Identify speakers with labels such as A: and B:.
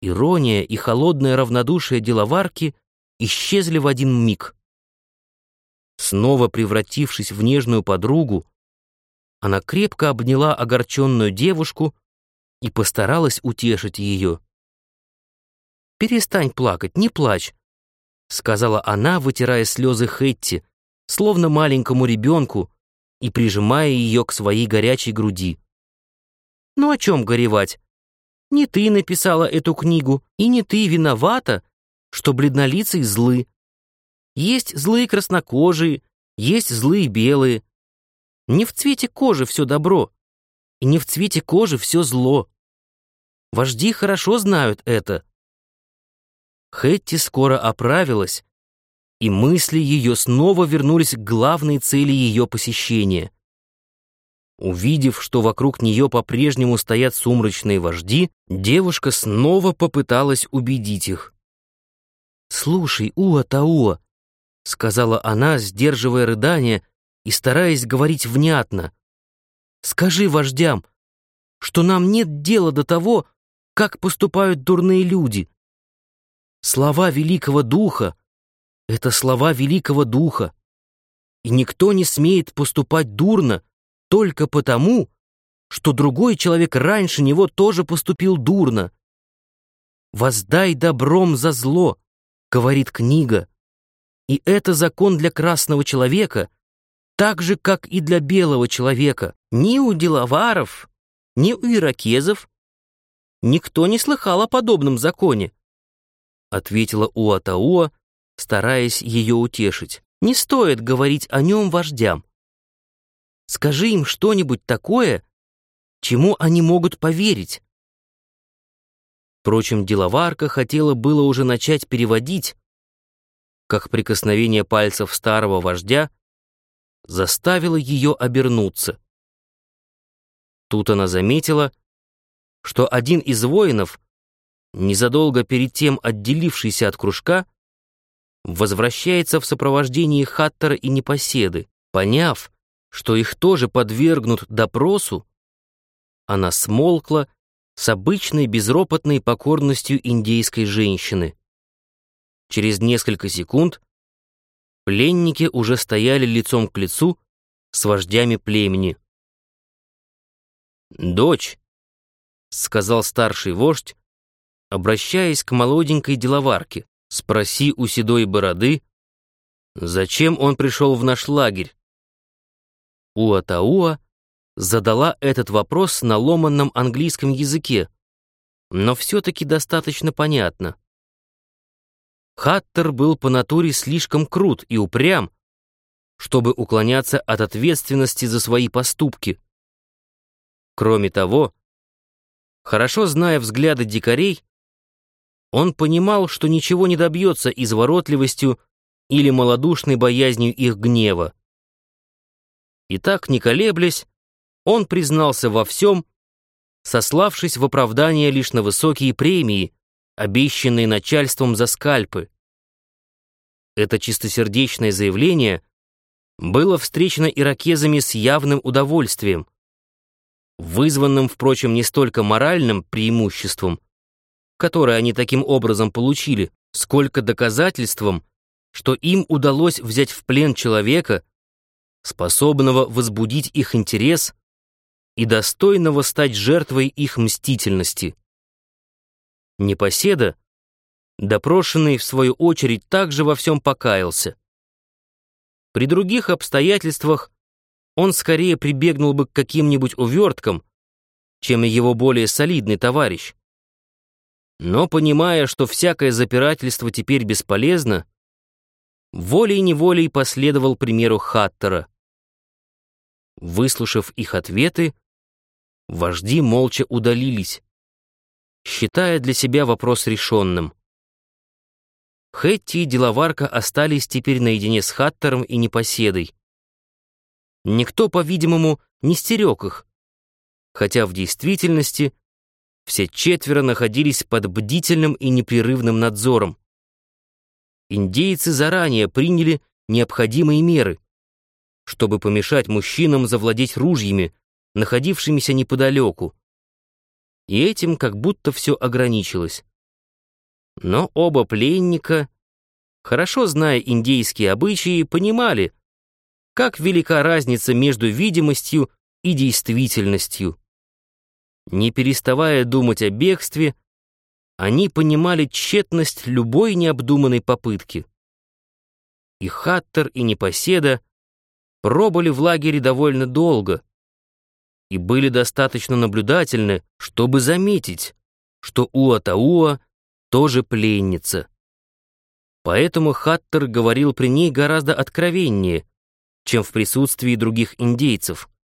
A: Ирония и холодное равнодушие деловарки исчезли в один миг. Снова превратившись в нежную подругу, она крепко обняла огорченную девушку и постаралась утешить ее. «Перестань плакать, не плачь», — сказала она, вытирая слезы Хэтти, словно маленькому ребенку, и прижимая ее к своей горячей груди. «Ну о чем горевать? Не ты написала эту книгу, и не ты виновата, что бледнолицые злы. Есть злые краснокожие, есть злые белые. Не в цвете кожи все добро, и не в цвете кожи все зло. Вожди хорошо знают это». Хэтти скоро оправилась, и мысли ее снова вернулись к главной цели ее посещения. Увидев, что вокруг нее по-прежнему стоят сумрачные вожди, девушка снова попыталась убедить их. «Слушай, Уа-Тауа», — сказала она, сдерживая рыдания и стараясь говорить внятно, «скажи вождям, что нам нет дела до того, как поступают дурные люди. Слова Великого Духа — это слова Великого Духа, и никто не смеет поступать дурно только потому, что другой человек раньше него тоже поступил дурно. «Воздай добром за зло», — говорит книга, и это закон для красного человека, так же, как и для белого человека. Ни у деловаров, ни у иракезов никто не слыхал о подобном законе, — ответила Уа-Тауа, стараясь ее утешить. «Не стоит говорить о нем вождям. Скажи им что-нибудь такое, чему они могут поверить». Впрочем, деловарка хотела было уже начать переводить, как прикосновение пальцев старого вождя заставило ее обернуться. Тут она заметила, что один из воинов, незадолго перед тем отделившийся от кружка, возвращается в сопровождении Хаттера и Непоседы. Поняв, что их тоже подвергнут допросу, она смолкла с обычной безропотной покорностью индейской женщины. Через несколько секунд пленники уже стояли лицом к лицу с вождями племени. «Дочь», — сказал старший вождь, обращаясь к молоденькой деловарке, — «спроси у седой бороды, зачем он пришел в наш лагерь». Уа-Тауа задала этот вопрос на ломанном английском языке, но все-таки достаточно понятно. Хаттер был по натуре слишком крут и упрям, чтобы уклоняться от ответственности за свои поступки. Кроме того, хорошо зная взгляды дикарей, он понимал, что ничего не добьется изворотливостью или малодушной боязнью их гнева. И так, не колеблясь, он признался во всем, сославшись в оправдание лишь на высокие премии, обещанные начальством за скальпы. Это чистосердечное заявление было встречено иракезами с явным удовольствием, вызванным, впрочем, не столько моральным преимуществом, которое они таким образом получили, сколько доказательством, что им удалось взять в плен человека, способного возбудить их интерес и достойного стать жертвой их мстительности. Непоседа, допрошенный в свою очередь, также во всем покаялся. При других обстоятельствах он скорее прибегнул бы к каким-нибудь уверткам, чем его более солидный товарищ. Но, понимая, что всякое запирательство теперь бесполезно, волей-неволей последовал примеру Хаттера. Выслушав их ответы, вожди молча удалились, считая для себя вопрос решенным. Хэтти и деловарка остались теперь наедине с Хаттером и Непоседой. Никто, по-видимому, не стерег их, хотя в действительности все четверо находились под бдительным и непрерывным надзором. Индейцы заранее приняли необходимые меры, чтобы помешать мужчинам завладеть ружьями, находившимися неподалеку. И этим как будто все ограничилось. Но оба пленника, хорошо зная индейские обычаи, понимали, как велика разница между видимостью и действительностью. Не переставая думать о бегстве, они понимали тщетность любой необдуманной попытки. И Хаттер, и Непоседа пробыли в лагере довольно долго и были достаточно наблюдательны, чтобы заметить, что Уатауа тоже пленница. Поэтому Хаттер говорил при ней гораздо откровеннее, чем в присутствии других индейцев.